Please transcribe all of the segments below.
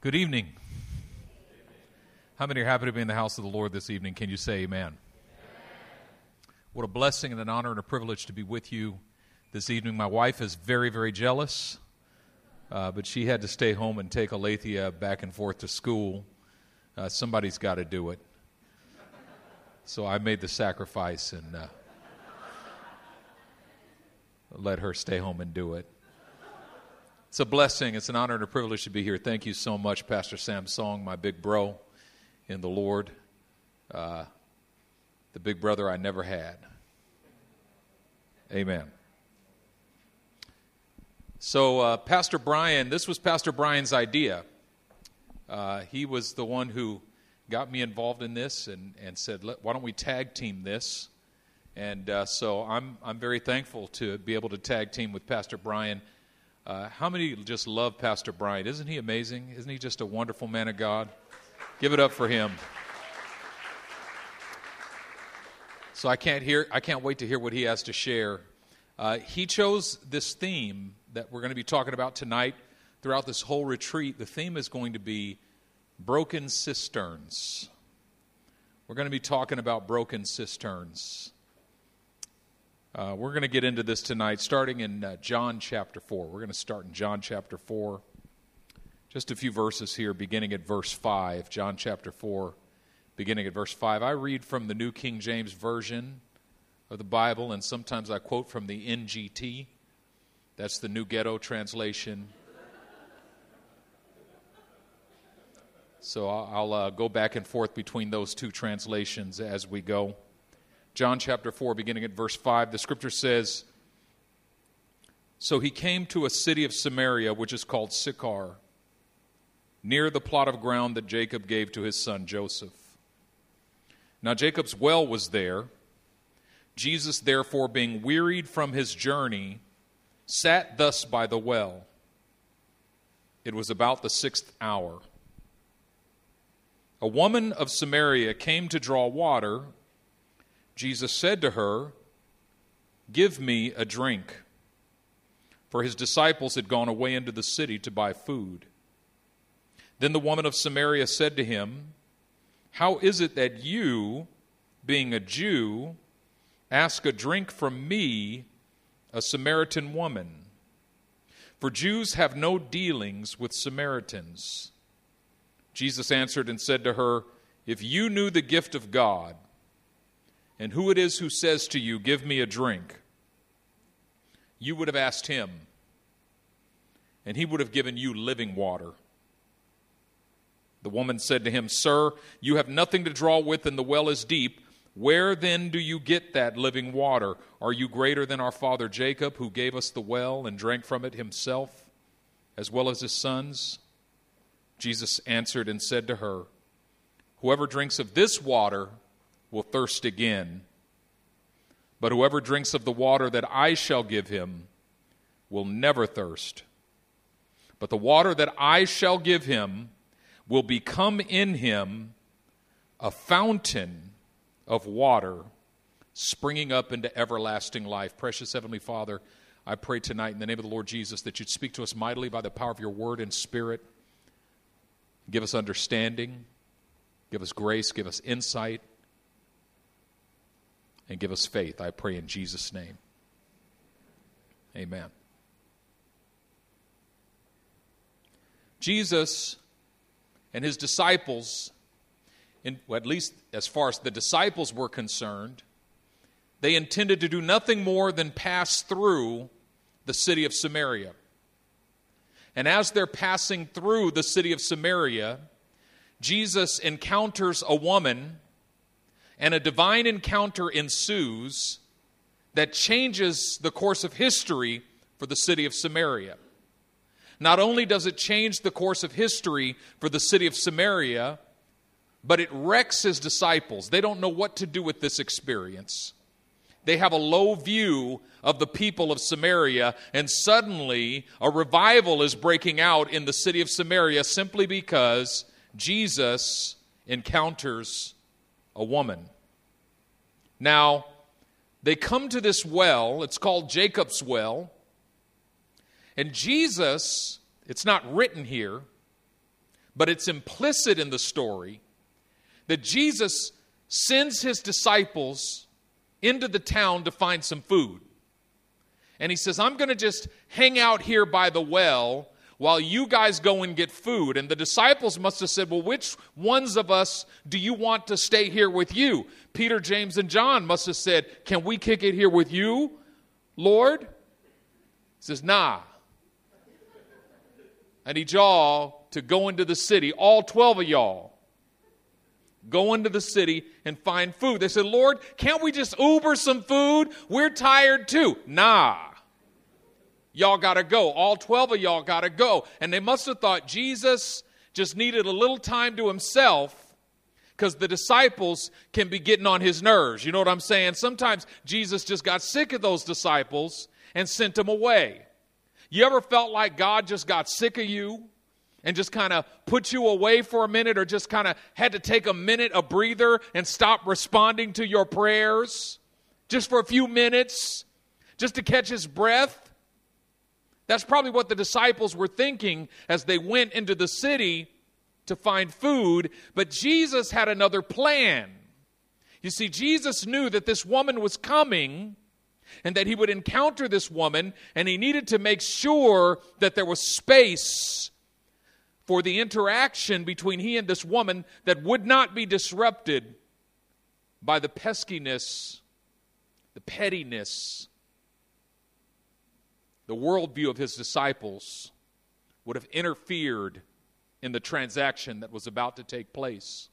Good evening. How many are happy to be in the house of the Lord this evening? Can you say amen? What a blessing and an honor and a privilege to be with you this evening. My wife is very, very jealous, but she had to stay home and take Alethea back and forth to school. Somebody's got to do it. So I made the sacrifice and let her stay home and do it. It's a blessing. It's an honor and a privilege to be here. Thank you so much, Pastor Sam Song, my big bro in the Lord, the big brother I never had. Amen. So Pastor Brian, this was Pastor Brian's idea. He was the one who got me involved in this and said, why don't we tag team this? And so I'm very thankful to be able to tag team with Pastor Brian. How many just love Pastor Brian? Isn't he amazing? Isn't he just a wonderful man of God? Give it up for him. So I can't wait to hear what he has to share. He chose this theme that we're going to be talking about tonight throughout this whole retreat. The theme is going to be broken cisterns. We're going to be talking about broken cisterns. We're going to get into this tonight, starting in John chapter 4. We're going to start in John chapter 4. Just a few verses here, beginning at verse 5. John chapter 4, beginning at verse 5. I read from the New King James Version of the Bible, and sometimes I quote from the NGT. That's the New Ghetto Translation. So I'll go back and forth between those two translations as we go. John chapter 4, beginning at verse 5, the scripture says, "So he came to a city of Samaria, which is called Sychar, near the plot of ground that Jacob gave to his son Joseph. Now Jacob's well was there. Jesus, therefore, being wearied from his journey, sat thus by the well. It was about the 6th hour. A woman of Samaria came to draw water. Jesus said to her, 'Give me a drink.' For his disciples had gone away into the city to buy food. Then the woman of Samaria said to him, 'How is it that you, being a Jew, ask a drink from me, a Samaritan woman? For Jews have no dealings with Samaritans.' Jesus answered and said to her, 'If you knew the gift of God, and who it is who says to you, "Give me a drink," you would have asked him, and he would have given you living water.' The woman said to him, 'Sir, you have nothing to draw with, and the well is deep. Where then do you get that living water? Are you greater than our father Jacob, who gave us the well and drank from it himself, as well as his sons?' Jesus answered and said to her, 'Whoever drinks of this water will thirst again. But whoever drinks of the water that I shall give him will never thirst. But the water that I shall give him will become in him a fountain of water springing up into everlasting life.'" Precious Heavenly Father, I pray tonight in the name of the Lord Jesus that you'd speak to us mightily by the power of your word and spirit. Give us understanding, give us grace, give us insight, and give us faith, I pray in Jesus' name. Amen. Jesus and his disciples, at least as far as the disciples were concerned, they intended to do nothing more than pass through the city of Samaria. And as they're passing through the city of Samaria, Jesus encounters a woman, and a divine encounter ensues that changes the course of history for the city of Samaria. Not only does it change the course of history for the city of Samaria, but it wrecks his disciples. They don't know what to do with this experience. They have a low view of the people of Samaria, and suddenly a revival is breaking out in the city of Samaria simply because Jesus encounters a woman. Now, they come to this well. It's called Jacob's well. And Jesus, it's not written here, But it's implicit in the story that Jesus sends his disciples into the town to find some food. And he says, I'm going to just hang out here by the well while you guys go and get food. And the disciples must have said, well, which ones of us do you want to stay here with you? Peter, James, and John must have said, can we kick it here with you, Lord? He says, nah. I need y'all to go into the city, all 12 of y'all. Go into the city and find food. They said, Lord, can't we just Uber some food? We're tired too. Nah. Y'all got to go. All 12 of y'all got to go. And they must have thought Jesus just needed a little time to himself because the disciples can be getting on his nerves. You know what I'm saying? Sometimes Jesus just got sick of those disciples and sent them away. You ever felt like God just got sick of you and just kind of put you away for a minute, or just kind of had to take a minute, a breather, and stop responding to your prayers just for a few minutes, just to catch his breath? That's probably what the disciples were thinking as they went into the city to find food. But Jesus had another plan. You see, Jesus knew that this woman was coming and that he would encounter this woman, and he needed to make sure that there was space for the interaction between he and this woman that would not be disrupted by the peskiness, the pettiness, the worldview of his disciples would have interfered in the transaction that was about to take place.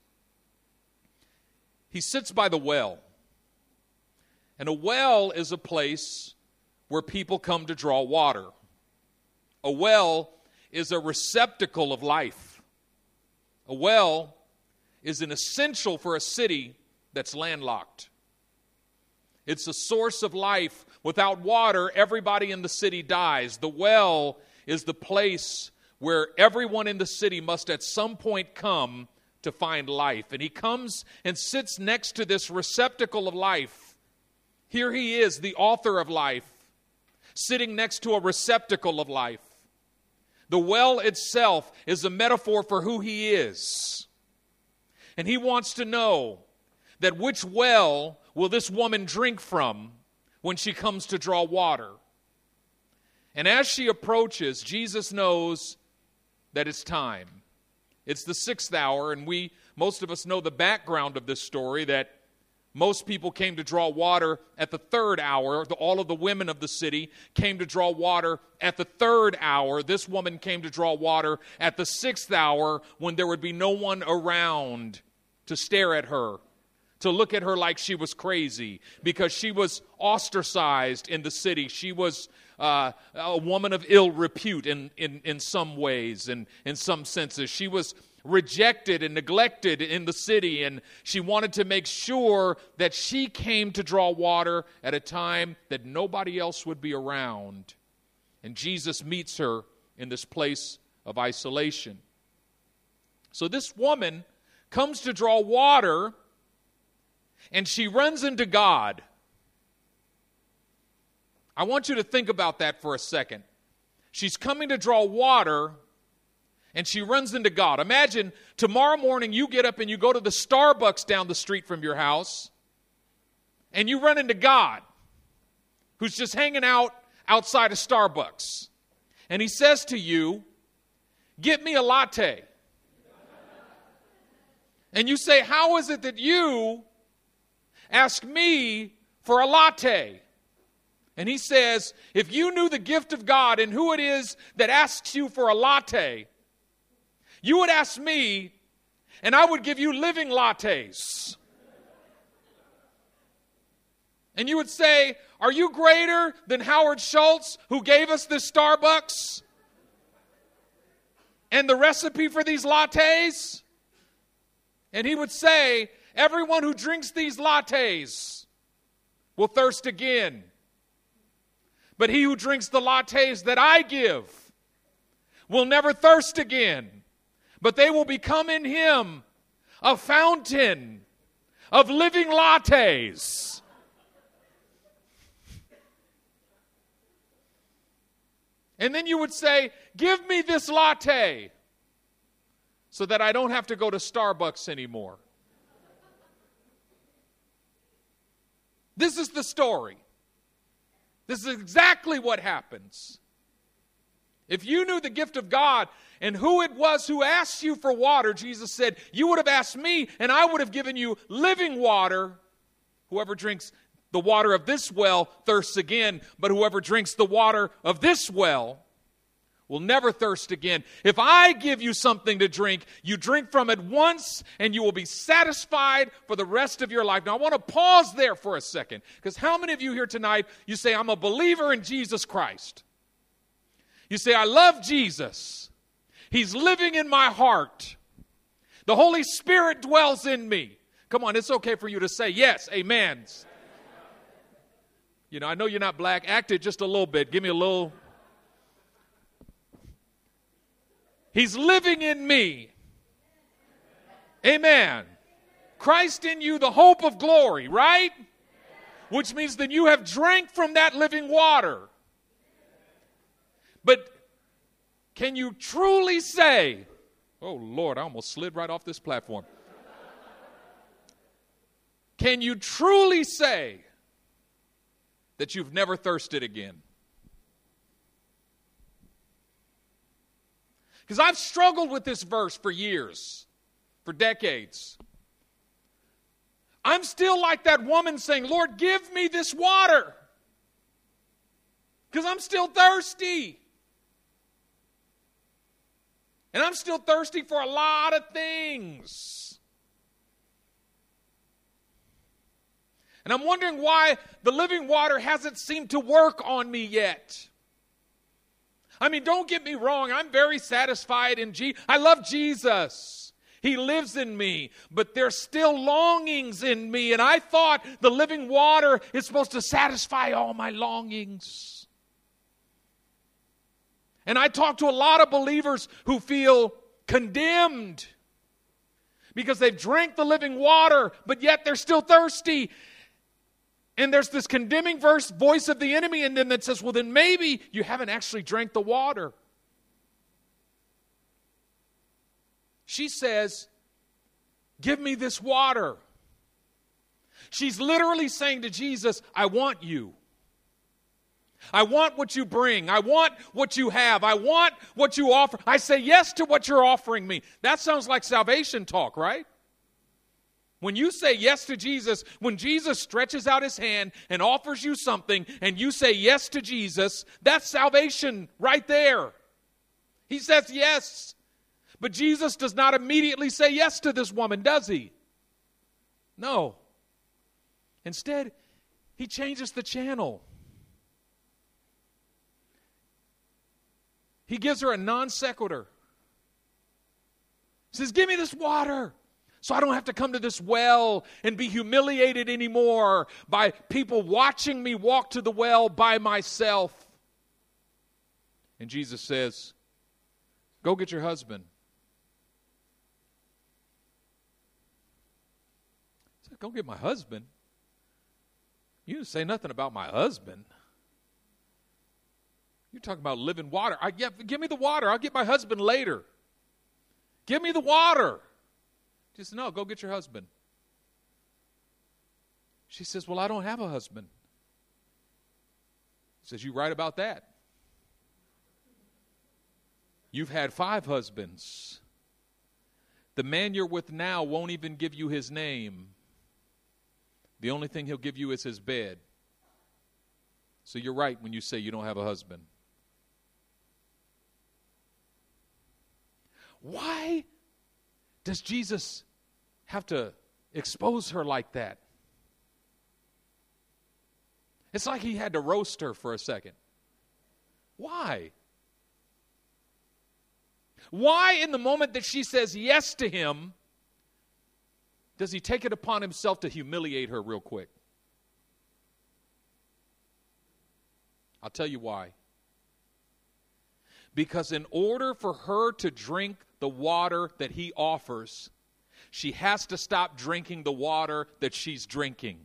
He sits by the well. And a well is a place where people come to draw water. A well is a receptacle of life. A well is an essential for a city that's landlocked. It's a source of life. Without water, everybody in the city dies. The well is the place where everyone in the city must at some point come to find life. And he comes and sits next to this receptacle of life. Here he is, the author of life, sitting next to a receptacle of life. The well itself is a metaphor for who he is. And he wants to know that which well will this woman drink from when she comes to draw water. And as she approaches, Jesus knows that it's time. It's the 6th hour, and most of us know the background of this story, that most people came to draw water at the 3rd hour. All of the women of the city came to draw water at the 3rd hour. This woman came to draw water at the 6th hour, when there would be no one around to stare at her, to look at her like she was crazy, because she was ostracized in the city. She was a woman of ill repute in some ways and in some senses. She was rejected and neglected in the city, and she wanted to make sure that she came to draw water at a time that nobody else would be around. And Jesus meets her in this place of isolation. So this woman comes to draw water, and she runs into God. I want you to think about that for a second. She's coming to draw water, and she runs into God. Imagine tomorrow morning you get up and you go to the Starbucks down the street from your house, and you run into God, who's just hanging out outside of Starbucks. And he says to you, "Get me a latte." And you say, "How is it that you ask me for a latte?" And he says, "If you knew the gift of God and who it is that asks you for a latte, you would ask me, and I would give you living lattes." And you would say, "Are you greater than Howard Schultz, who gave us this Starbucks and the recipe for these lattes?" And he would say, "Everyone who drinks these lattes will thirst again. But he who drinks the lattes that I give will never thirst again. But they will become in him a fountain of living lattes." And then you would say, "Give me this latte." so that I don't have to go to Starbucks anymore. This is the story. This is exactly what happens. If you knew the gift of God and who it was who asked you for water, Jesus said, you would have asked me and I would have given you living water. Whoever drinks the water of this well thirsts again, but whoever drinks the water of this well will never thirst again. If I give you something to drink, you drink from it once and you will be satisfied for the rest of your life. Now I want to pause there for a second, because how many of you here tonight, you say, I'm a believer in Jesus Christ. You say, I love Jesus. He's living in my heart. The Holy Spirit dwells in me. Come on, it's okay for you to say yes, amen. You know, I know you're not black. Act it just a little bit. Give me a little. He's living in me. Amen. Christ in you, the hope of glory, right? Which means that you have drank from that living water. But can you truly say, oh Lord, I almost slid right off this platform. Can you truly say that you've never thirsted again? Because I've struggled with this verse for years, for decades. I'm still like that woman saying, Lord, give me this water. Because I'm still thirsty. And I'm still thirsty for a lot of things. And I'm wondering why the living water hasn't seemed to work on me yet. I mean, don't get me wrong. I'm very satisfied in Jesus. I love Jesus. He lives in me. But there's still longings in me. And I thought the living water is supposed to satisfy all my longings. And I talk to a lot of believers who feel condemned because they've drank the living water, but yet they're still thirsty. And there's this condemning voice of the enemy in them that says, well, then maybe you haven't actually drank the water. She says, give me this water. She's literally saying to Jesus, I want you. I want what you bring. I want what you have. I want what you offer. I say yes to what you're offering me. That sounds like salvation talk, right? When you say yes to Jesus, when Jesus stretches out his hand and offers you something and you say yes to Jesus, that's salvation right there. He says yes. But Jesus does not immediately say yes to this woman, does he? No. Instead, he changes the channel. He gives her a non sequitur. He says, give me this water so I don't have to come to this well and be humiliated anymore by people watching me walk to the well by myself. And Jesus says, go get your husband. I said, go get my husband? You didn't say nothing about my husband. You're talking about living water. Give me the water. I'll get my husband later. Give me the water. She says, no, go get your husband. She says, well, I don't have a husband. He says, you right about that. You've had 5 husbands. The man you're with now won't even give you his name. The only thing he'll give you is his bed. So you're right when you say you don't have a husband. Why does Jesus have to expose her like that? It's like he had to roast her for a second. Why? Why in the moment that she says yes to him, does he take it upon himself to humiliate her real quick? I'll tell you why. Because in order for her to drink the water that he offers, she has to stop drinking the water that she's drinking.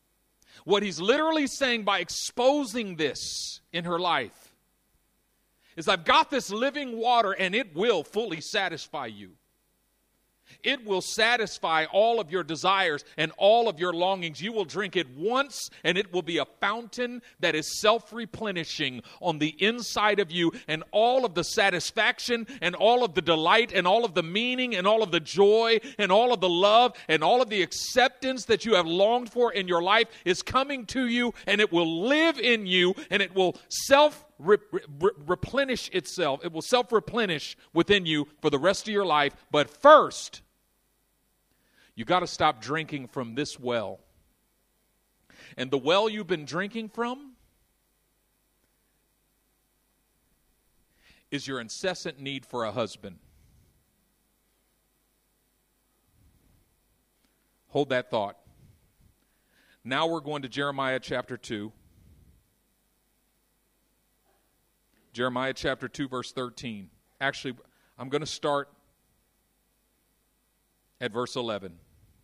What he's literally saying by exposing this in her life is I've got this living water and it will fully satisfy you. It will satisfy all of your desires and all of your longings. You will drink it once, and it will be a fountain that is self-replenishing on the inside of you, and all of the satisfaction and all of the delight and all of the meaning and all of the joy and all of the love and all of the acceptance that you have longed for in your life is coming to you, and it will live in you, and it will replenish itself. It will self-replenish within you for the rest of your life. But first, you got to stop drinking from this well. And the well you've been drinking from is your incessant need for a husband. Hold that thought. Now we're going to Jeremiah chapter 2. Jeremiah chapter 2, verse 13. Actually, I'm going to start at verse 11.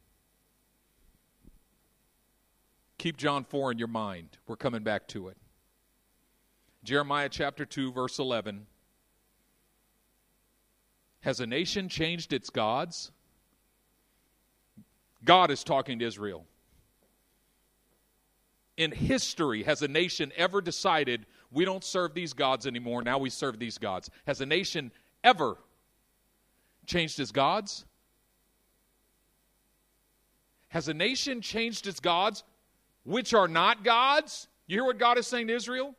Keep John 4 in your mind. We're coming back to it. Jeremiah chapter 2, verse 11. Has a nation changed its gods? God is talking to Israel. In history, has a nation ever decided, we don't serve these gods anymore, now we serve these gods? Has a nation ever changed its gods? Has a nation changed its gods, which are not gods? You hear what God is saying to Israel?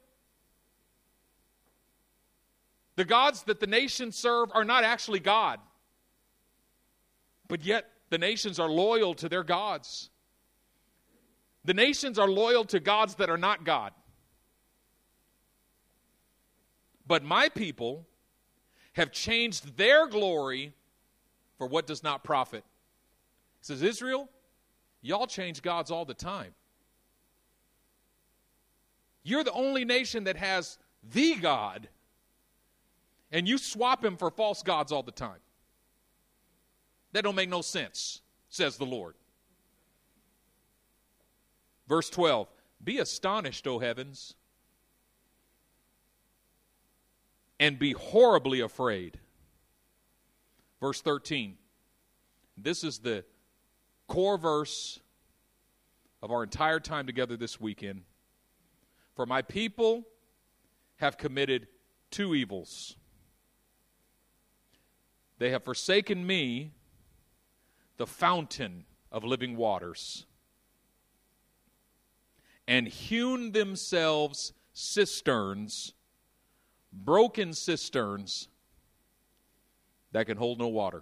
The gods that the nations serve are not actually God. But yet, the nations are loyal to their gods. The nations are loyal to gods that are not God. But my people have changed their glory for what does not profit. It says, Israel, y'all change gods all the time. You're the only nation that has the God, and you swap him for false gods all the time. That don't make no sense, says the Lord. Verse 12, be astonished, O heavens, and be horribly afraid. Verse 13, this is the core verse of our entire time together this weekend. For my people have committed two evils. They have forsaken me, the fountain of living waters, and hewn themselves cisterns, broken cisterns that can hold no water.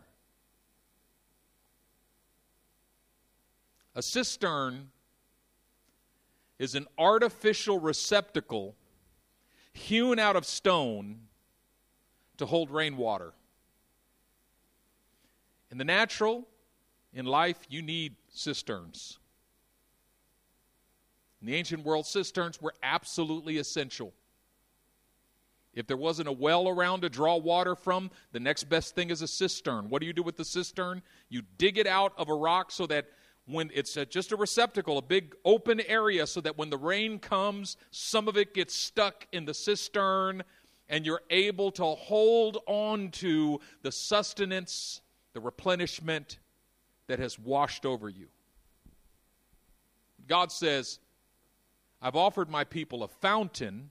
A cistern is an artificial receptacle hewn out of stone to hold rainwater. In the natural, in life, you need cisterns. In the ancient world, cisterns were absolutely essential. If there wasn't a well around to draw water from, the next best thing is a cistern. What do you do with the cistern? You dig it out of a rock so that when it's just a receptacle, a big open area, so that when the rain comes, some of it gets stuck in the cistern, and you're able to hold on to the sustenance, the replenishment that has washed over you. God says, I've offered my people a fountain,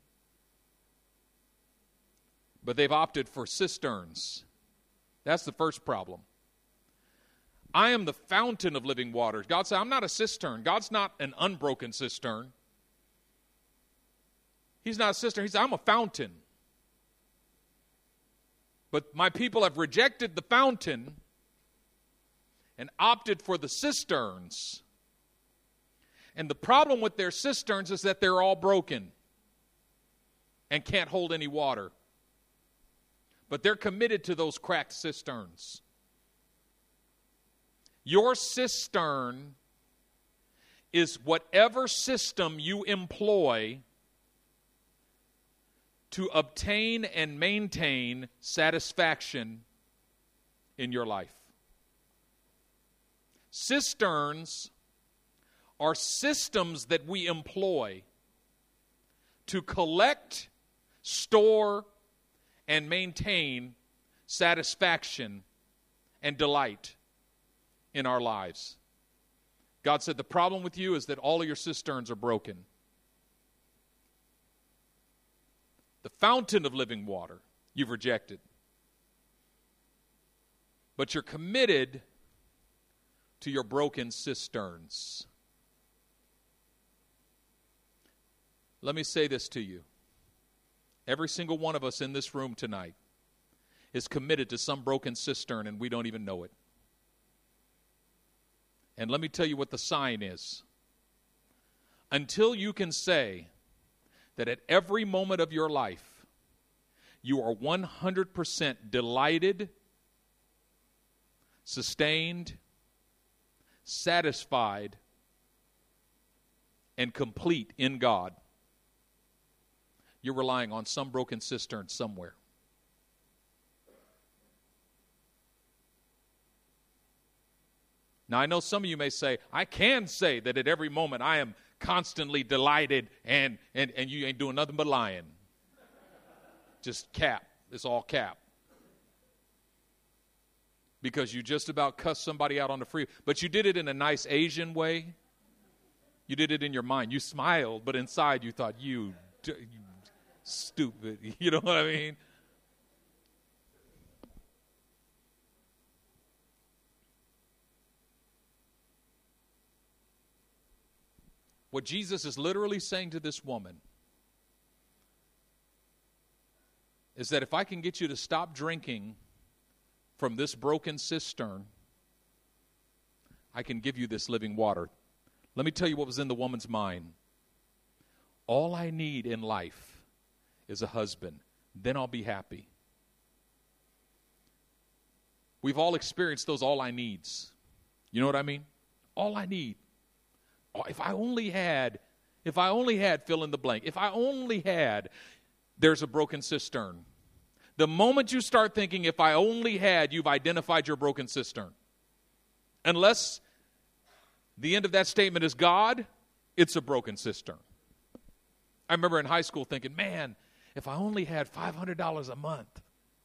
but they've opted for cisterns. That's the first problem. I am the fountain of living waters. God said, I'm not a cistern. God's not an unbroken cistern. He's not a cistern. He said, I'm a fountain. But my people have rejected the fountain and opted for the cisterns. And the problem with their cisterns is that they're all broken and can't hold any water. But they're committed to those cracked cisterns. Your cistern is whatever system you employ to obtain and maintain satisfaction in your life. Cisterns are systems that we employ to collect, store, and maintain satisfaction and delight in our lives. God said, the problem with you is that all of your cisterns are broken. The fountain of living water you've rejected. But you're committed to your broken cisterns. Let me say this to you. Every single one of us in this room tonight is committed to some broken cistern, and we don't even know it. And let me tell you what the sign is. Until you can say that at every moment of your life, you are 100% delighted, sustained, satisfied, and complete in God, you're relying on some broken cistern somewhere. Now, I know some of you may say, I can say that at every moment I am constantly delighted and you ain't doing nothing but lying. Just cap. It's all cap. Because you just about cussed somebody out on the freeway. But you did it in a nice Asian way. You did it in your mind. You smiled, but inside you thought, you stupid. You know what I mean? What Jesus is literally saying to this woman is that if I can get you to stop drinking from this broken cistern, I can give you this living water. Let me tell you what was in the woman's mind. All I need in life is a husband. Then I'll be happy. We've all experienced those all I needs. You know what I mean? All I need. If I only had, fill in the blank. If I only had, there's a broken cistern. The moment you start thinking, if I only had, you've identified your broken cistern. Unless the end of that statement is God, it's a broken cistern. I remember in high school thinking, man, if I only had $500 a month.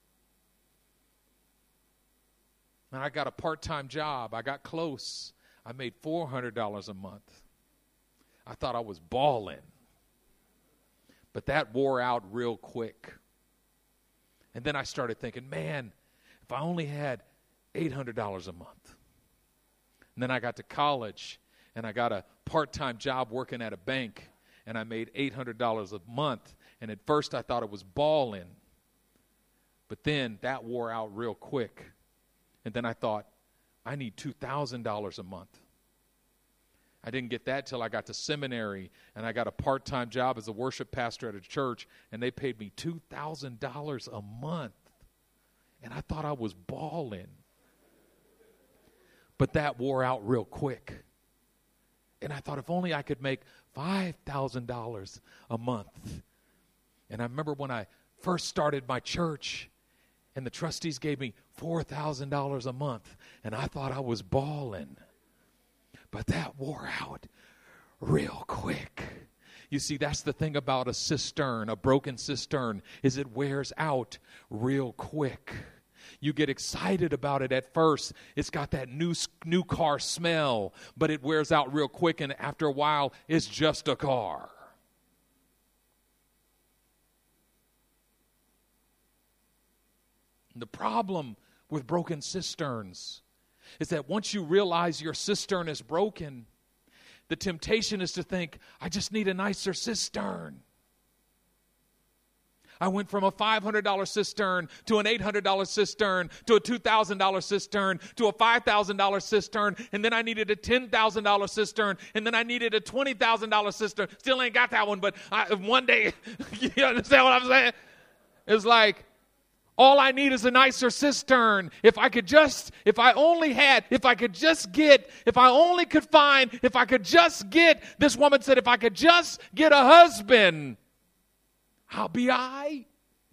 And I got a part-time job. I got close. I made $400 a month. I thought I was balling. But that wore out real quick. And then I started thinking, man, if I only had $800 a month. And then I got to college, and I got a part-time job working at a bank, and I made $800 a month. And at first I thought it was balling. But then that wore out real quick. And then I thought, I need $2,000 a month. I didn't get that till I got to seminary, and I got a part-time job as a worship pastor at a church, and they paid me $2,000 a month. And I thought I was balling. But that wore out real quick. And I thought if only I could make $5,000 a month. And I remember when I first started my church, and the trustees gave me $4,000 a month, and I thought I was balling. But that wore out real quick. You see, that's the thing about a cistern, a broken cistern, is it wears out real quick. You get excited about it at first. It's got that new car smell, but it wears out real quick, and after a while, it's just a car. And the problem with broken cisterns is that once you realize your cistern is broken, the temptation is to think, I just need a nicer cistern. I went from a $500 cistern to an $800 cistern to a $2,000 cistern to a $5,000 cistern, and then I needed a $10,000 cistern, and then I needed a $20,000 cistern. Still ain't got that one, but one day, you understand what I'm saying? It's like, all I need is a nicer cistern. If I could just get a husband, I'll be all right.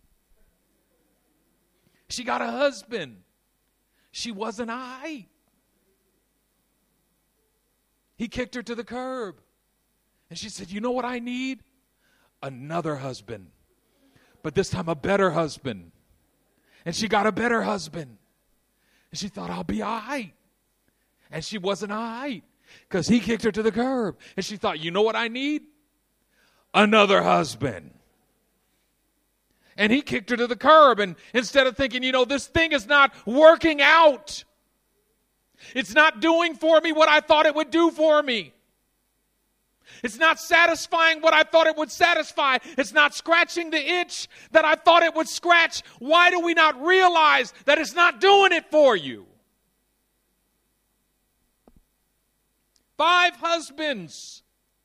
She got a husband. She wasn't all right. He kicked her to the curb. And she said, you know what I need? Another husband. But this time a better husband. And she got a better husband. And she thought, I'll be all right. And she wasn't all right because he kicked her to the curb. And she thought, you know what I need? Another husband. And he kicked her to the curb. And instead of thinking, this thing is not working out. It's not doing for me what I thought it would do for me. It's not satisfying what I thought it would satisfy. It's not scratching the itch that I thought it would scratch. Why do we not realize that it's not doing it for you? 5 husbands.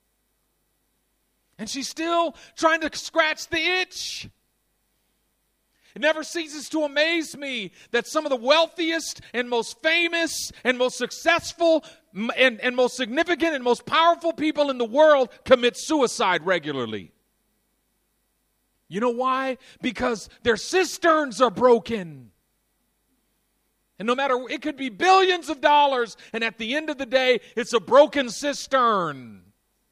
And she's still trying to scratch the itch. It never ceases to amaze me that some of the wealthiest and most famous and most successful and most significant and most powerful people in the world commit suicide regularly. You know why? Because their cisterns are broken. And no matter, it could be billions of dollars, and at the end of the day, it's a broken cistern.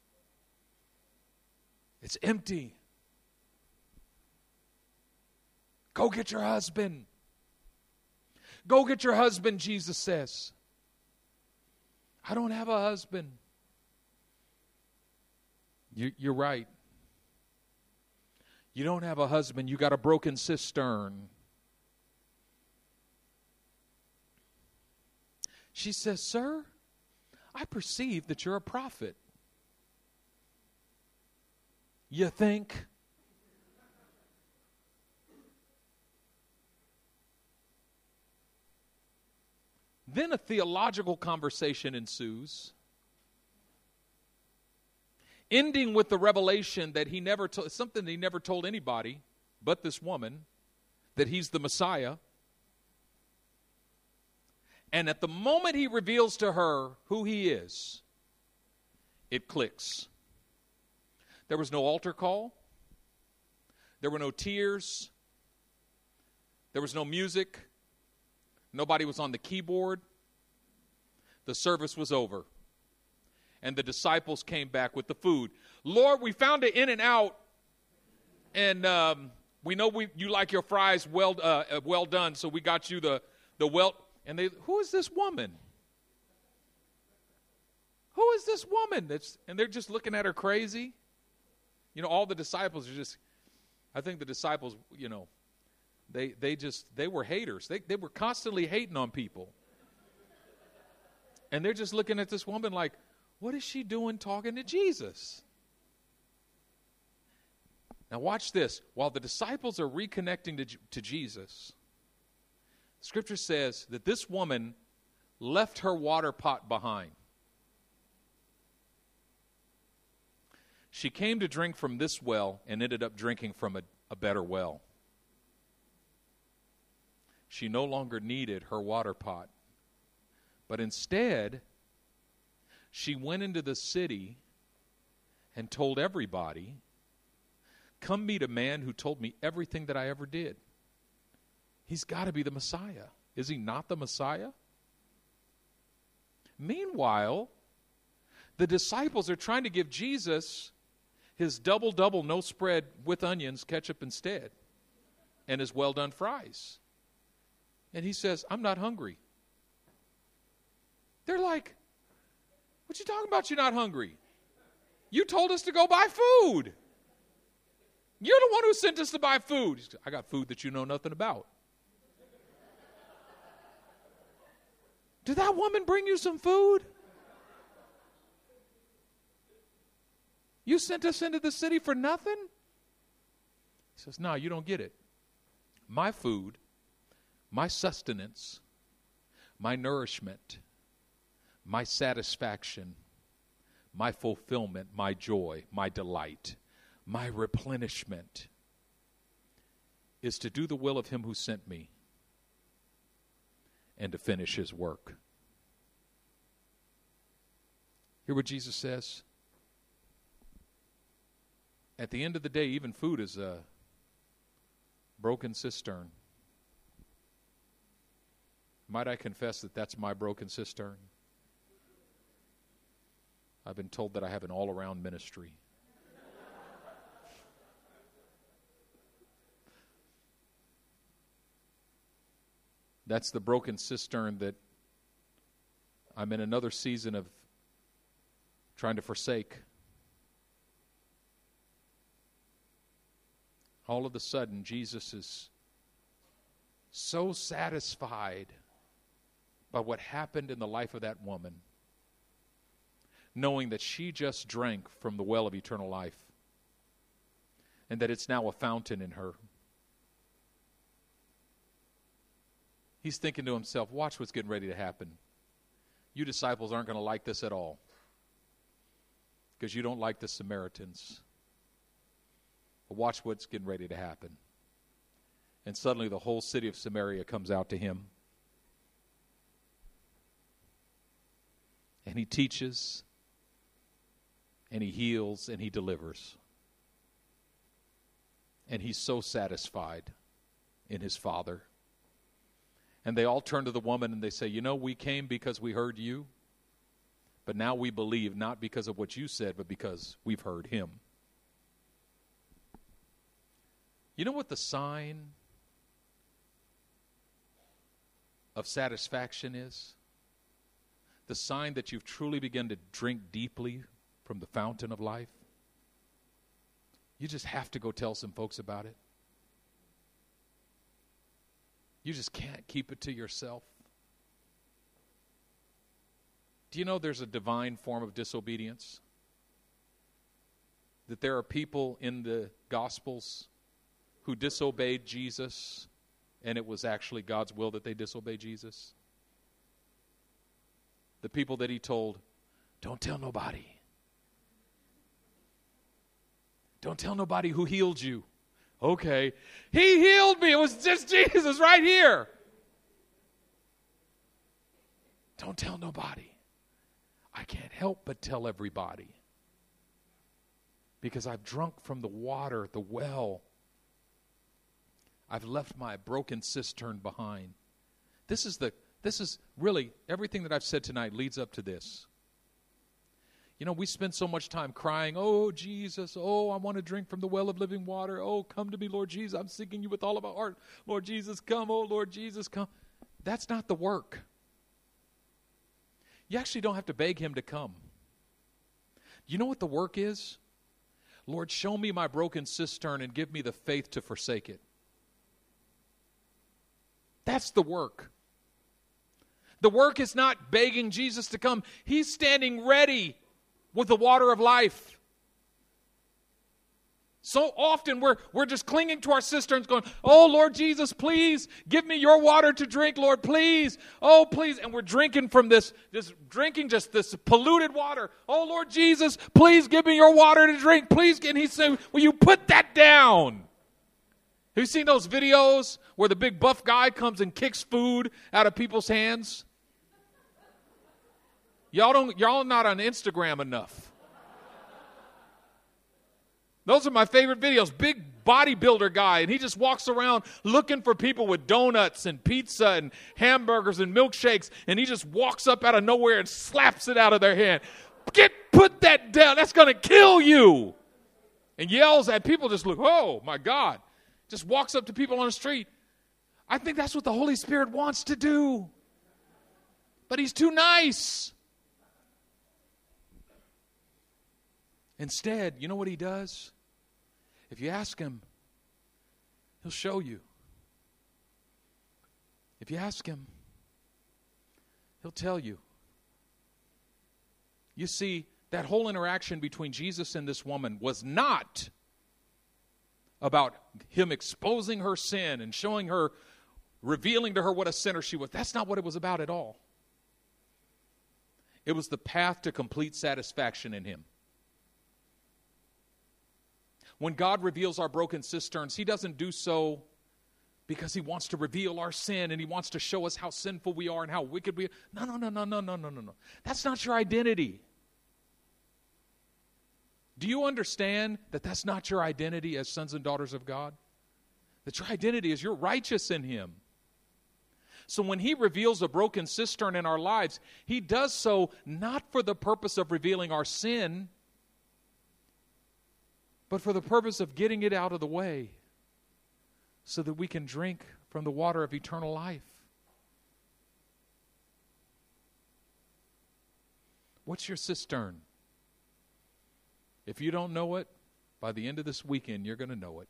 It's empty. Go get your husband. Go get your husband, Jesus says. I don't have a husband. You're right. You don't have a husband. You got a broken cistern. She says, sir, I perceive that you're a prophet. You think? Then a theological conversation ensues, ending with the revelation that he never told, something he never told anybody but this woman, that he's the Messiah. And at the moment he reveals to her who he is, it clicks. There was no altar call. There were no tears. There was no music. Nobody was on the keyboard. The service was over. And the disciples came back with the food. Lord, we found it In-N-Out. And we know you like your fries well done, so we got you the well. And who is this woman? Who is this woman? And they're just looking at her crazy. All the disciples are just, I think the disciples, they were haters. They were constantly hating on people. And they're just looking at this woman like, what is she doing talking to Jesus? Now watch this. While the disciples are reconnecting to Jesus, Scripture says that this woman left her water pot behind. She came to drink from this well and ended up drinking from a better well. She no longer needed her water pot. But instead, she went into the city and told everybody, come meet a man who told me everything that I ever did. He's got to be the Messiah. Is he not the Messiah? Meanwhile, the disciples are trying to give Jesus his double-double, no spread with onions, ketchup instead, and his well-done fries. And he says, I'm not hungry. They're like, what you talking about you're not hungry? You told us to go buy food. You're the one who sent us to buy food. I got food that you know nothing about. Did that woman bring you some food? You sent us into the city for nothing? He says, no, you don't get it. My food, my sustenance, my nourishment, my satisfaction, my fulfillment, my joy, my delight, my replenishment is to do the will of him who sent me and to finish his work. Hear what Jesus says? At the end of the day, even food is a broken cistern. Might I confess that that's my broken cistern? I've been told that I have an all-around ministry. That's the broken cistern that I'm in another season of trying to forsake. All of a sudden, Jesus is so satisfied by what happened in the life of that woman, knowing that she just drank from the well of eternal life and that it's now a fountain in her. He's thinking to himself, watch what's getting ready to happen. You disciples aren't going to like this at all because you don't like the Samaritans. But watch what's getting ready to happen. And suddenly the whole city of Samaria comes out to him. And he teaches, and he heals, and he delivers. And he's so satisfied in his Father. And they all turn to the woman and they say, we came because we heard you, but now we believe not because of what you said, but because we've heard him. You know what the sign of satisfaction is? The sign that you've truly begun to drink deeply from the fountain of life? You just have to go tell some folks about it. You just can't keep it to yourself. Do you know there's a divine form of disobedience? That there are people in the Gospels who disobeyed Jesus, and it was actually God's will that they disobey Jesus? The people that he told, don't tell nobody. Don't tell nobody who healed you. Okay, he healed me. It was just Jesus right here. Don't tell nobody. I can't help but tell everybody. Because I've drunk from the water, the well. I've left my broken cistern behind. This is really, everything that I've said tonight leads up to this. We spend so much time crying, oh, Jesus, oh, I want to drink from the well of living water. Oh, come to me, Lord Jesus. I'm seeking you with all of my heart. Lord Jesus, come. Oh, Lord Jesus, come. That's not the work. You actually don't have to beg him to come. You know what the work is? Lord, show me my broken cistern and give me the faith to forsake it. That's the work. The work is not begging Jesus to come. He's standing ready with the water of life. So often we're just clinging to our cisterns going, oh, Lord Jesus, please give me your water to drink, Lord, please. Oh, please. And we're drinking from this polluted water. Oh, Lord Jesus, please give me your water to drink, please. And he's saying, will you put that down? Have you seen those videos where the big buff guy comes and kicks food out of people's hands? Y'all not on Instagram enough. Those are my favorite videos. Big bodybuilder guy, and he just walks around looking for people with donuts and pizza and hamburgers and milkshakes, and he just walks up out of nowhere and slaps it out of their hand. Put that down. That's going to kill you. And yells at people, just look, oh, my God. Just walks up to people on the street. I think that's what the Holy Spirit wants to do. But he's too nice. Instead, you know what he does? If you ask him, he'll show you. If you ask him, he'll tell you. You see, that whole interaction between Jesus and this woman was not about him exposing her sin and showing her, revealing to her what a sinner she was. That's not what it was about at all. It was the path to complete satisfaction in him. When God reveals our broken cisterns, he doesn't do so because he wants to reveal our sin and he wants to show us how sinful we are and how wicked we are. No. That's not your identity. Do you understand that that's not your identity as sons and daughters of God? That your identity is you're righteous in him. So when he reveals a broken cistern in our lives, he does so not for the purpose of revealing our sin, but for the purpose of getting it out of the way so that we can drink from the water of eternal life. What's your cistern? If you don't know it, by the end of this weekend, you're going to know it.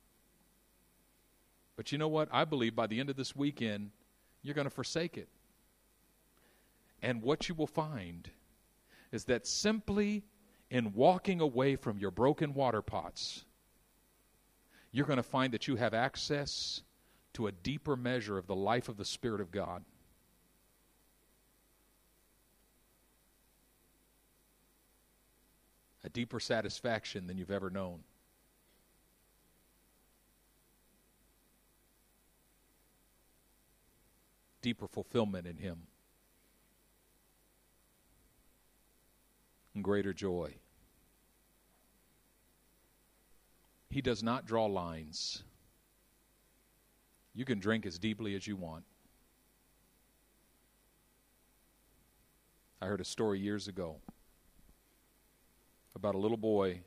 But you know what? I believe by the end of this weekend, you're going to forsake it. And what you will find is that simply in walking away from your broken water pots, you're going to find that you have access to a deeper measure of the life of the Spirit of God. A deeper satisfaction than you've ever known. Deeper fulfillment in Him. And greater joy. He does not draw lines. You can drink as deeply as you want. I heard a story years ago about a little boy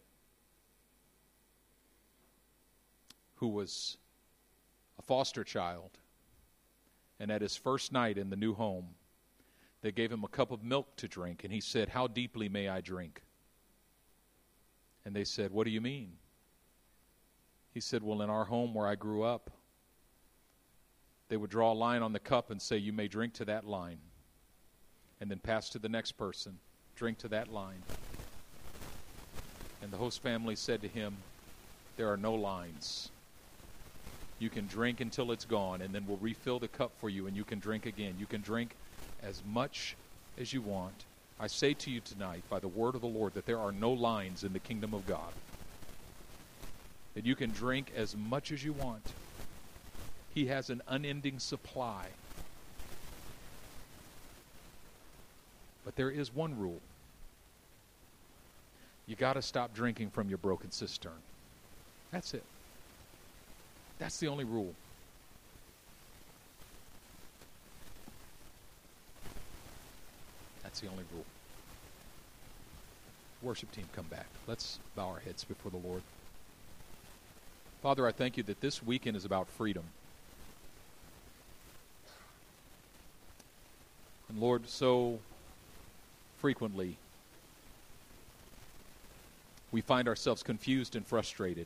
who was a foster child, and at his first night in the new home, they gave him a cup of milk to drink, and he said, "How deeply may I drink?" And they said, "What do you mean?" He said, "Well, in our home where I grew up, they would draw a line on the cup and say, 'You may drink to that line,' and then pass to the next person, 'Drink to that line.'" And the host family said to him, "There are no lines. You can drink until it's gone, and then we'll refill the cup for you, and you can drink again. You can drink as much as you want. I say to you tonight, by the word of the Lord, that there are no lines in the kingdom of God. That you can drink as much as you want. He has an unending supply. But there is one rule. You got to stop drinking from your broken cistern. That's it. That's the only rule. That's the only rule. Worship team, come back. Let's bow our heads before the Lord. Father, I thank you that this weekend is about freedom. And Lord, so frequently we find ourselves confused and frustrated.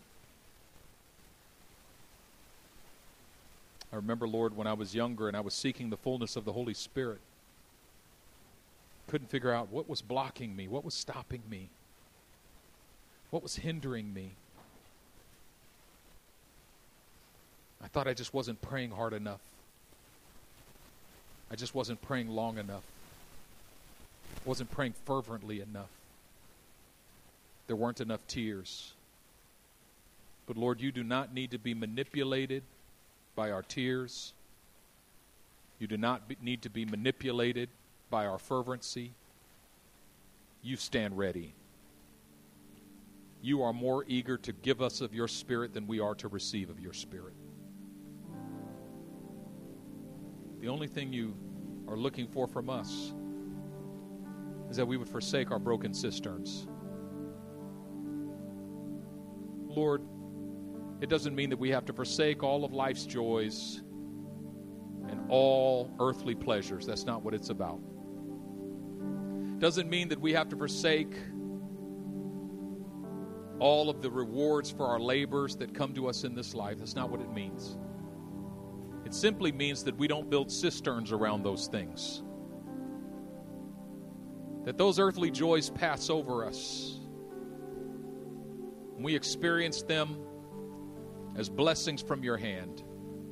I remember, Lord, when I was younger and I was seeking the fullness of the Holy Spirit, couldn't figure out what was blocking me, what was stopping me, what was hindering me. I thought I just wasn't praying hard enough. I just wasn't praying long enough. I wasn't praying fervently enough. There weren't enough tears. But Lord, you do not need to be manipulated by our tears. You do not need to be manipulated by our fervency. You stand ready. You are more eager to give us of your Spirit than we are to receive of your Spirit. The only thing you are looking for from us is that we would forsake our broken cisterns. Lord, it doesn't mean that we have to forsake all of life's joys and all earthly pleasures. That's not what it's about. It doesn't mean that we have to forsake all of the rewards for our labors that come to us in this life. That's not what it means. It simply means that we don't build cisterns around those things. That those earthly joys pass over us. We experience them as blessings from your hand.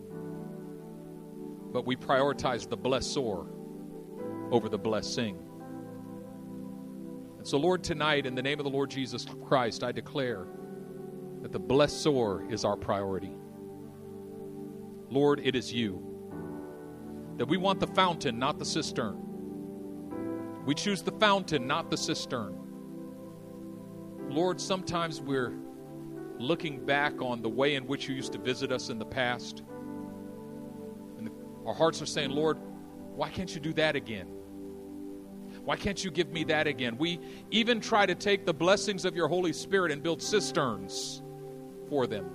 But we prioritize the blessor over the blessing. And so, Lord, tonight, in the name of the Lord Jesus Christ, I declare that the blessor is our priority. Lord, it is you. That we want the fountain, not the cistern. We choose the fountain, not the cistern. Lord, sometimes we're looking back on the way in which you used to visit us in the past. And our hearts are saying, Lord, why can't you do that again? Why can't you give me that again? We even try to take the blessings of your Holy Spirit and build cisterns for them.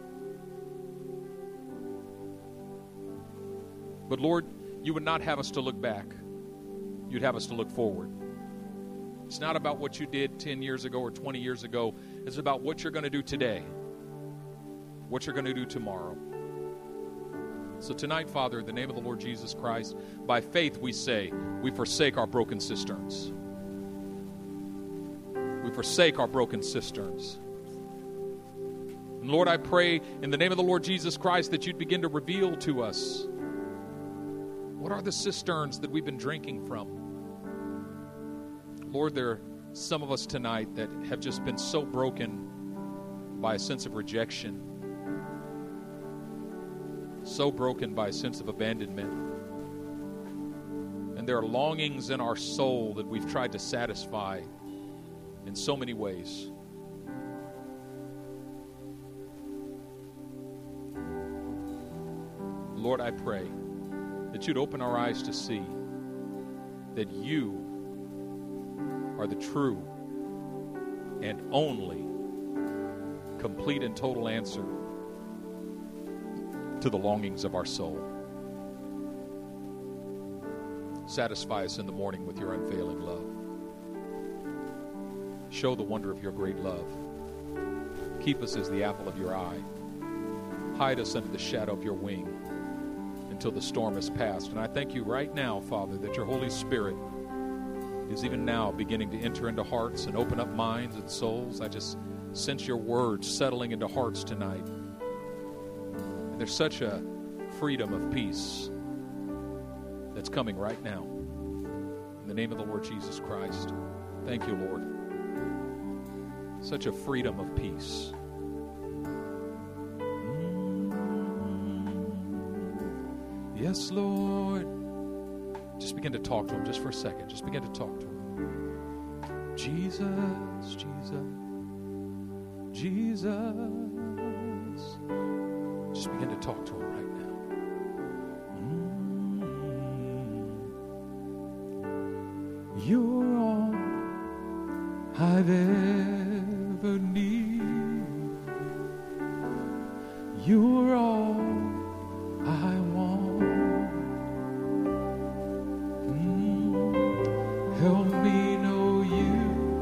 But Lord, you would not have us to look back. You'd have us to look forward. It's not about what you did 10 years ago or 20 years ago. It's about what you're going to do today, what you're going to do tomorrow. So tonight, Father, in the name of the Lord Jesus Christ, by faith we say, we forsake our broken cisterns. We forsake our broken cisterns. And Lord, I pray in the name of the Lord Jesus Christ that you'd begin to reveal to us, what are the cisterns that we've been drinking from? Lord, there are some of us tonight that have just been so broken by a sense of rejection, so broken by a sense of abandonment. And there are longings in our soul that we've tried to satisfy in so many ways. Lord, I pray that you'd open our eyes to see that you are the true and only complete and total answer to the longings of our soul. Satisfy us in the morning with your unfailing love. Show the wonder of your great love. Keep us as the apple of your eye. Hide us under the shadow of your wing until the storm has passed. And I thank you right now, Father, that your Holy Spirit is even now beginning to enter into hearts and open up minds and souls. I just sense your words settling into hearts tonight. And there's such a freedom of peace that's coming right now. In the name of the Lord Jesus Christ. Thank you, Lord. Such a freedom of peace. Yes, Lord. Just begin to talk to him just for a second. Just begin to talk to him. Jesus, Jesus, Jesus. Just begin to talk to him right now. You're all I've ever needed. You're all I want. Help me know you.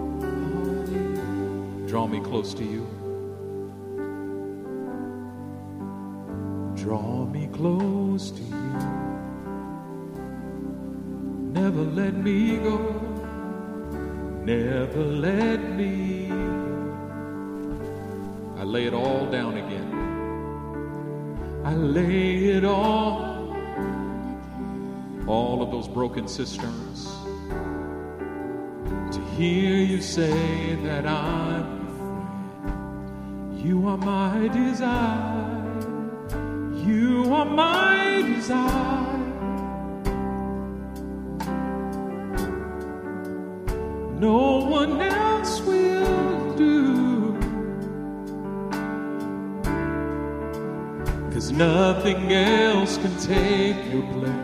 Draw me close to you. Draw me close to you. Never let me go. Never let me go. I lay it all down again. I lay it all of those broken cisterns, to hear you say that I'm your friend. You are my desire. You are my desire. No one else will do, 'cause nothing else can take your place.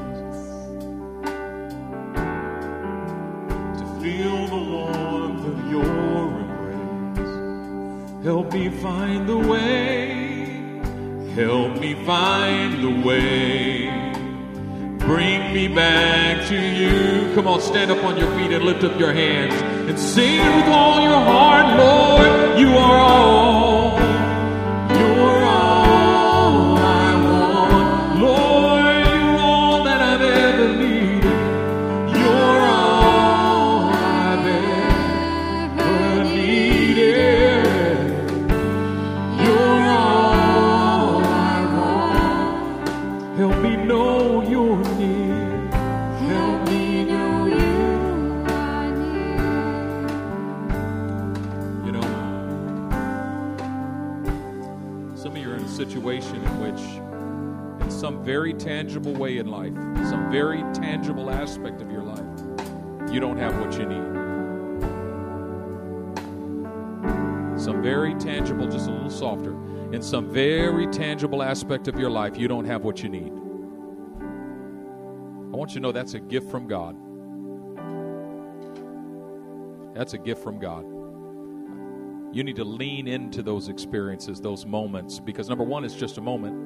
To feel the warmth of your embrace. Help me find the way. Help me find the way. Bring me back to you. Come on, stand up on your feet and lift up your hands and sing it with all your heart. Lord, you are all. You're all I want. Lord, you're all that I've ever needed. You're all I've ever needed. You're all I want. Help me know you're near. Help me know you are near. You know, some of you are in a situation in which, in some very tangible way in life, some very tangible aspect of your life, you don't have what you need. Some very tangible, just a little softer. In some very tangible aspect of your life, you don't have what you need. I want you to know that's a gift from God. That's a gift from God. You need to lean into those experiences, those moments, because number one, it's just a moment.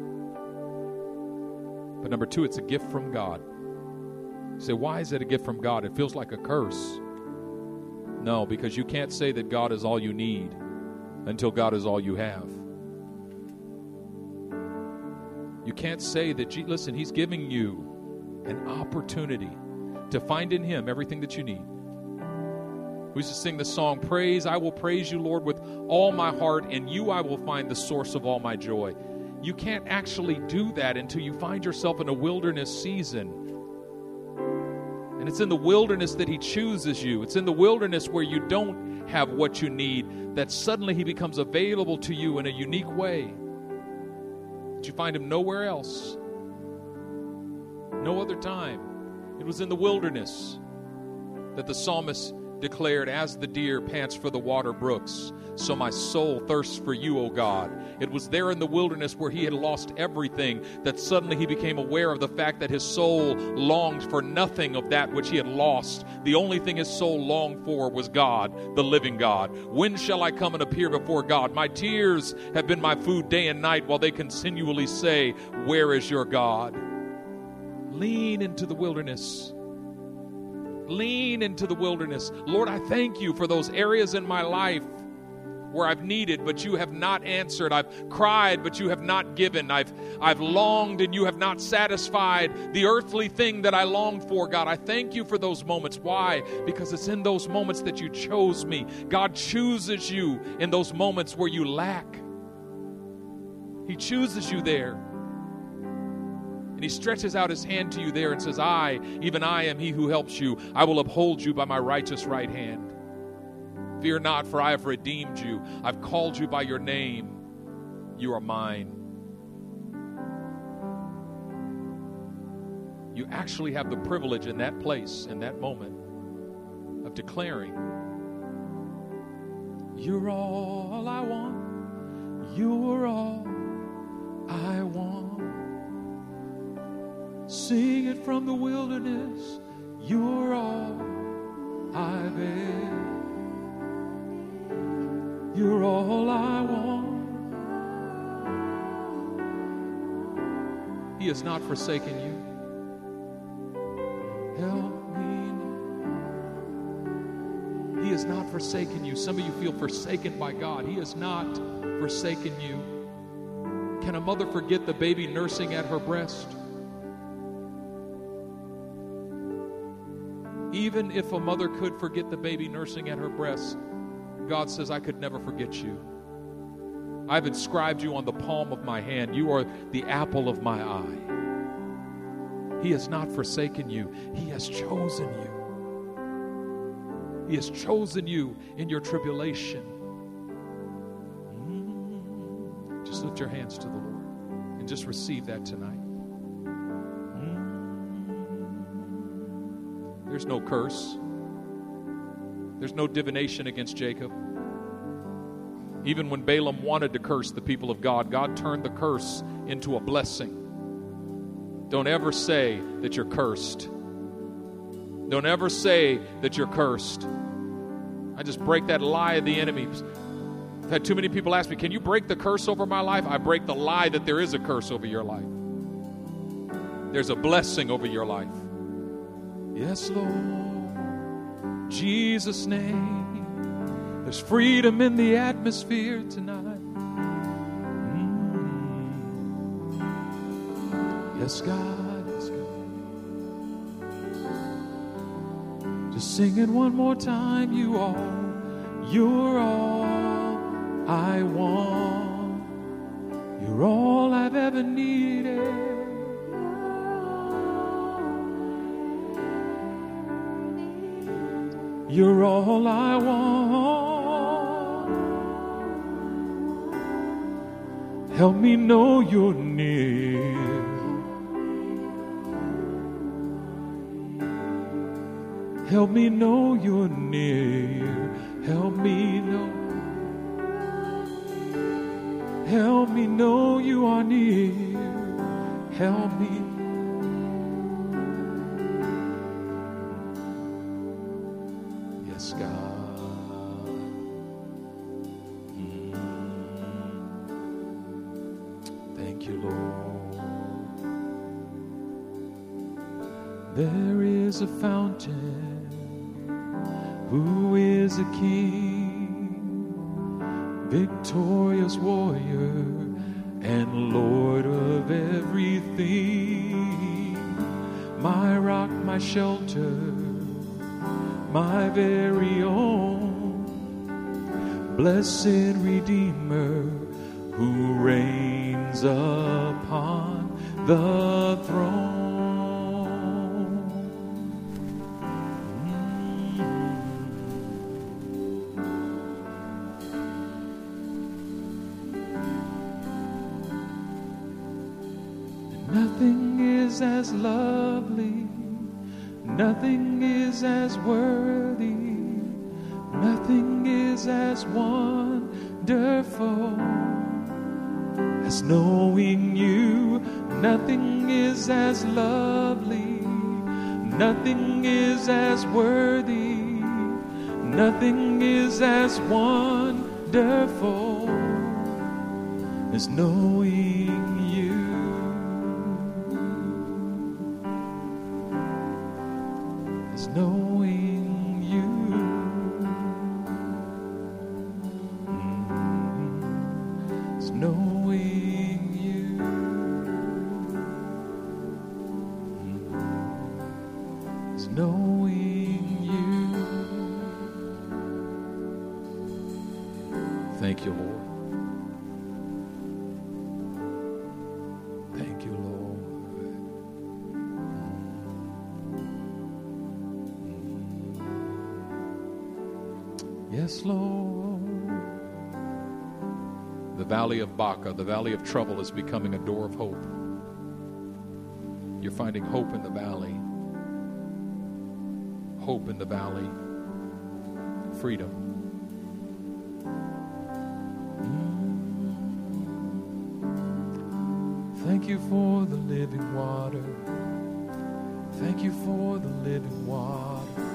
But number two, it's a gift from God. You say, why is it a gift from God? It feels like a curse. No, because you can't say that God is all you need until God is all you have. You can't say that, listen, He's giving you an opportunity to find in Him everything that you need. We used to sing the song, Praise, I will praise you, Lord, with all my heart, and you I will find the source of all my joy. You can't actually do that until you find yourself in a wilderness season. And it's in the wilderness that He chooses you. It's in the wilderness where you don't have what you need that suddenly He becomes available to you in a unique way. But you find Him nowhere else. No other time. It was in the wilderness that the psalmist declared, as the deer pants for the water brooks, so my soul thirsts for you, O God. It was there in the wilderness where he had lost everything that suddenly he became aware of the fact that his soul longed for nothing of that which he had lost. The only thing his soul longed for was God, the living God. When shall I come and appear before God? My tears have been my food day and night, while they continually say, where is your God? Lean into the wilderness. Lean into the wilderness. Lord, I thank you for those areas in my life where I've needed, but you have not answered. I've cried, but you have not given. I've longed, and you have not satisfied the earthly thing that I longed for, God. I thank you for those moments. Why? Because it's in those moments that you chose me. God chooses you in those moments where you lack. He chooses you there. And he stretches out his hand to you there and says, I, even I, am he who helps you. I will uphold you by my righteous right hand. Fear not, for I have redeemed you. I've called you by your name. You are mine. You actually have the privilege in that place, in that moment, of declaring, you're all I want. You're all I want. Sing it from the wilderness. You're all I've ever. You're all I want. He has not forsaken you. Help me. He has not forsaken you. Some of you feel forsaken by God. He has not forsaken you. Can a mother forget the baby nursing at her breast? Even if a mother could forget the baby nursing at her breast, God says, I could never forget you. I've inscribed you on the palm of my hand. You are the apple of my eye. He has not forsaken you. He has chosen you. He has chosen you in your tribulation. Just lift your hands to the Lord and just receive that tonight. There's no curse. There's no divination against Jacob. Even when Balaam wanted to curse the people of God, God turned the curse into a blessing. Don't ever say that you're cursed. Don't ever say that you're cursed. I just break that lie of the enemy. I've had too many people ask me, can you break the curse over my life? I break the lie that there is a curse over your life. There's a blessing over your life. Yes, Lord, Jesus' name. There's freedom in the atmosphere tonight. Yes, God, yes, God. Just sing it one more time. You're all I want. You're all I've ever needed. You're all I want. Help me know you're near. Help me know you're near. Help me know. Help me know you are near. Help me. There is a fountain who is a king, victorious warrior, and Lord of everything, my rock, my shelter, my very own, blessed Redeemer, who reigns upon the throne. Nothing is as lovely, nothing is as worthy, nothing is as wonderful as knowing you. Nothing is as lovely, nothing is as worthy, nothing is as wonderful as knowing you. As knowing you. As knowing you. As knowing you. Thank you, Lord. Thank you, Lord. Yes, Lord. The valley of Baca, the valley of trouble, is becoming a door of hope. You're finding hope in the valley. Hope in the valley. Freedom. Thank you for the living water. Thank you for the living water.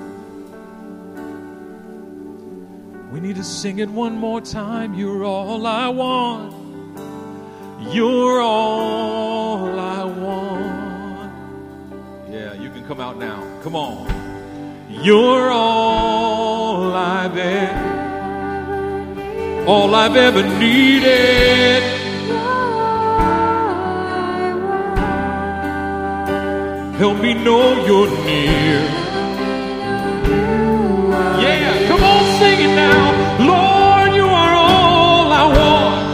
We need to sing it one more time. You're all I want. You're all I want. Yeah, you can come out now. Come on. You're all I've ever needed. Help me know you're near. Yeah, come on, sing it now. Lord, you are all I want.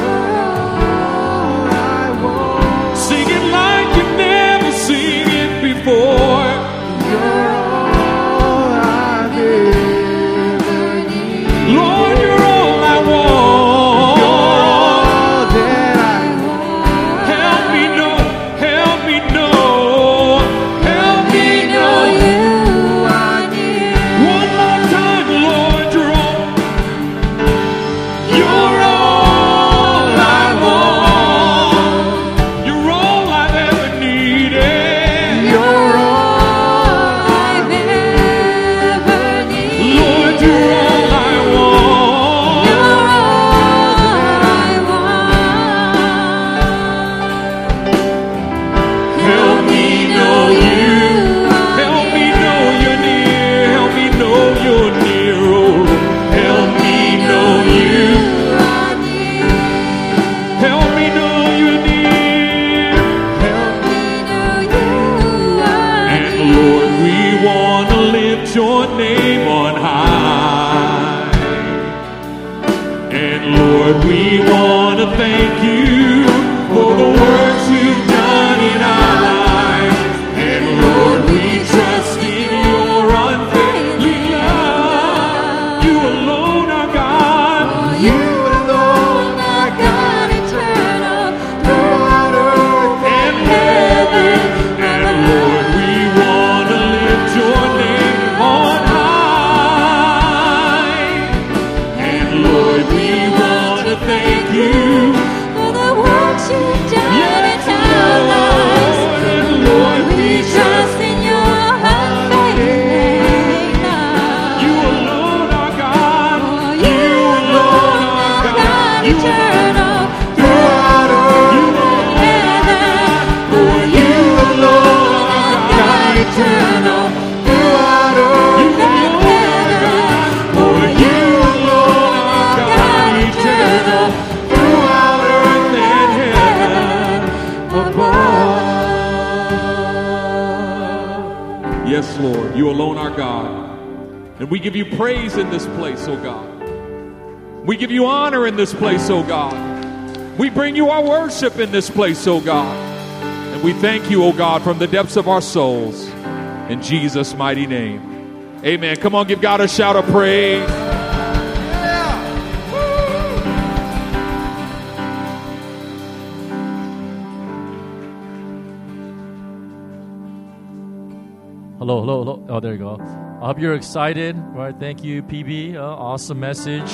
Sing it like you've never seen it before. You're all I've ever needed. Lord, you're all I want. You're all that I want. Help me know, help me know, help me know you are near. One more time, Lord, you're all I want. You're all I've ever needed. You're all I've ever needed. Lord, you're all I want. You're all I want. Help me know you. Help me know you're near. Help me know you're near. Oh, help me know you. Help me know you're near. Help me know you are. And Lord, we want to lift your name on high. And Lord, we want to thank you for the works you've done in our lives. And Lord, we trust in your unfailing love. You alone are God. You alone are God eternal, throughout earth and heaven. And Lord, we want to lift your name on high. And Lord, we want to thank you for the Yes, Lord, you alone are God. And we give you praise in this place, oh God. We give you honor in this place, oh God. We bring you our worship in this place, oh God. And we thank you, oh God, from the depths of our souls. In Jesus' mighty name. Amen. Come on, give God a shout of praise. Hello, hello, hello. Oh, there you go. I hope you're excited. All right, thank you, PB. Awesome message.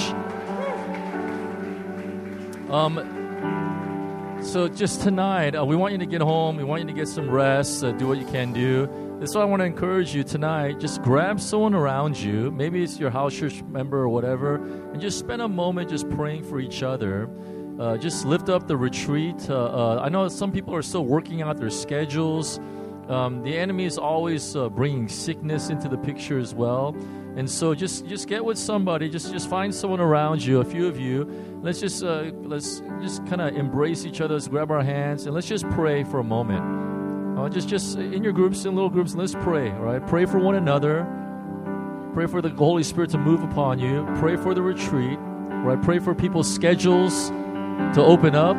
So just tonight, we want you to get home. We want you to get some rest, do what you can do. So I want to encourage you tonight, just grab someone around you. Maybe it's your house church member or whatever, and just spend a moment just praying for each other. Just lift up the retreat. I know some people are still working out their schedules. The enemy is always bringing sickness into the picture as well. And so just get with somebody. Just find someone around you, a few of you. Let's just kind of embrace each other. Let's grab our hands and let's just pray for a moment. Just in your groups, in little groups, let's pray. All right, pray for one another. Pray for the Holy Spirit to move upon you. Pray for the retreat. All right, pray for people's schedules to open up.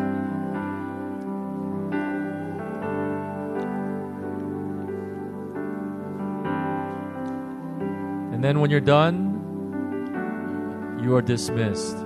And then when you're done, you are dismissed.